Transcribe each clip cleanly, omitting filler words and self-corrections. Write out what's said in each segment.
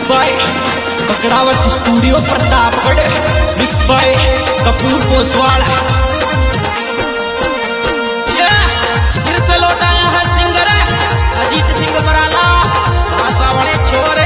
Bye पकड़ावत studio Pratapgarh, mix by Kapoor Poswal. फिर से लौट आया है सिंगर अजीत सिंह बराला, भाषा बड़े छोरे।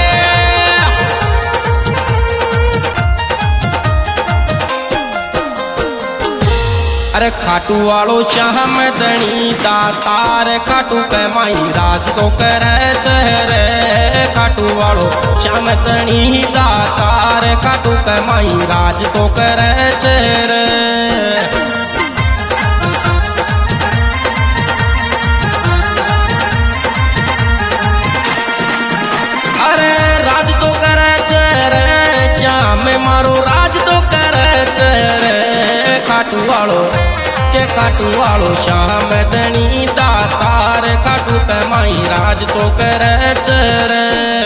अरे खाटू वालो श्याम दणी दातार, खाटू के माई राज तो करे चेहरे। खाटू वालो श्याम दणी दातार, खाटू के माई राज तो करे चेहरे। अरे राज तो करे चेहरे, श्याम मारो राज तो करे चेहरे। खाटू वालो श्याम दणी दातार, खाटू पे माई राज तो करे चेहरे।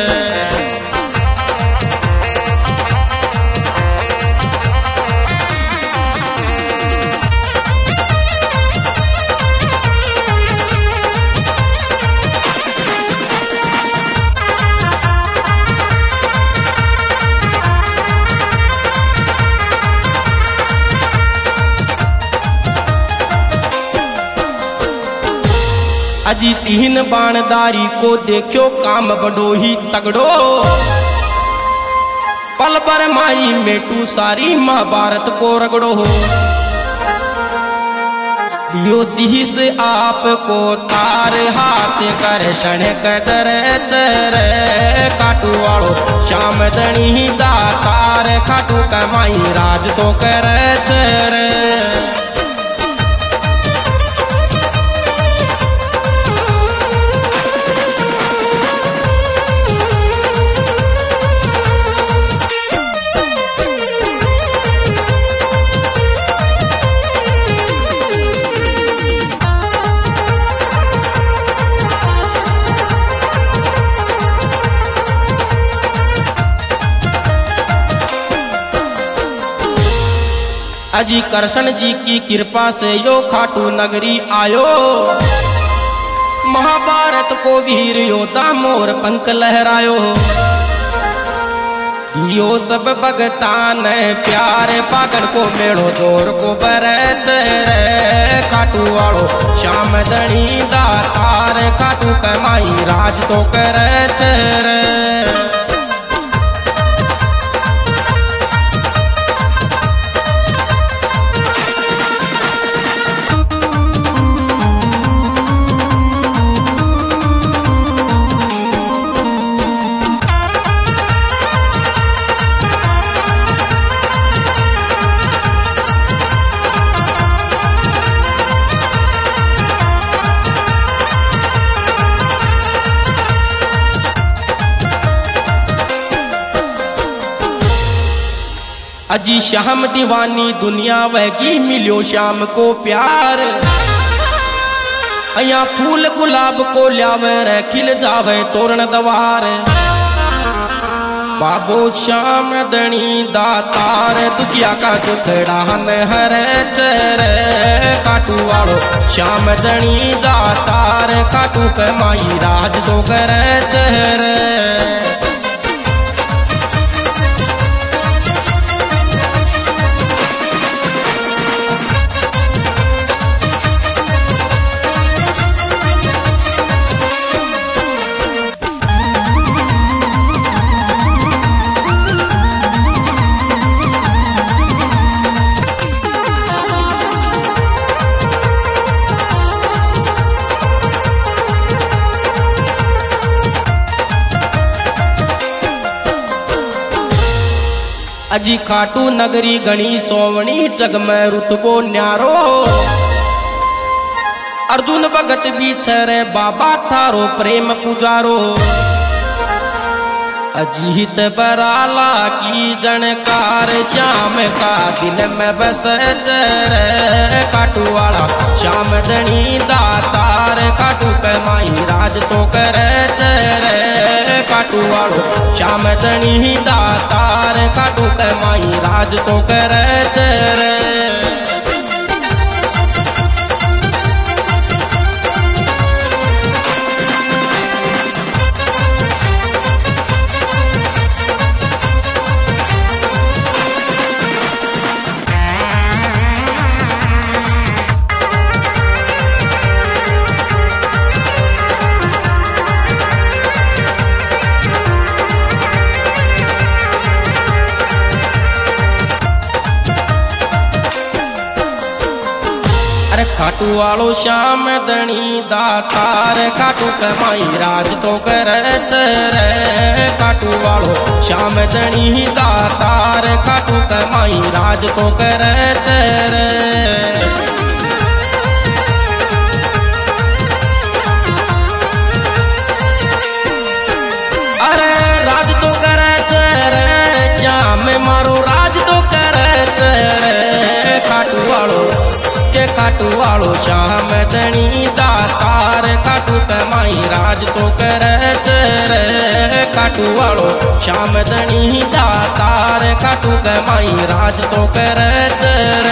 अजी तीन बाणदारी को देखो काम बड़ो ही तगड़ो, पल पर माई मेटू सारी महाभारत को रगड़ो। लियो शीश आपको तार, हाथ कर क्षण कदर चेहरे। खाटू वालो श्याम दणी दातार, खाटू का माई राज तो करे चेहरे। अजी कृष्ण जी की कृपा से यो खाटू नगरी आयो, महाभारत को वीर योद्धा मोर पंख लहरायो। यो सब भगतान प्यारे, पागल को मेड़ो जोर को बरे चेहरे। खाटू वालो श्याम दणी दातार, खाटू कमाई राज तो करे चेहरे। अजी श्याम दीवानी दुनिया वहगी, मिलो श्याम को प्यार। अया फूल गुलाब को ल्यावे रे, खिल जावे तोरण दवार। बाबो श्याम दणी दातार, दुखिया का दुखड़ा न हरे चेहरे। खाटू वालो श्याम दणी दातार, खाटू के माई राज तो करे चेहरे। अजी खाटू नगरी गणी सोवणी, जग में रुतबो न्यारो। अर्जुन भगत बिछरे बाबा थारो प्रेम पुजारो। अजीत बराला की जनकार, श्याम का दिल में बस चेहरे। खाटू वाला श्याम दणी दातार, खाटू कमाई राज तो करे चेहरे। खाटू वालो श्याम दणी दातार, खाटू कमाई राज तो करे चेहरे। काटू वालो श्याम धनी दातार काटू कमाई राज तो करे चरे काटू वालो श्याम धनी दातार काटू कमाई राज तो करे चरे अरे राज तो करे चरे श्याम मारो राज तो करे चरे काटू वालो श्याम धनी दातार काटू कमाई राज तो करे चरे काटू वालो श्याम धनी दातार काटू कमाई राज तो करे चरे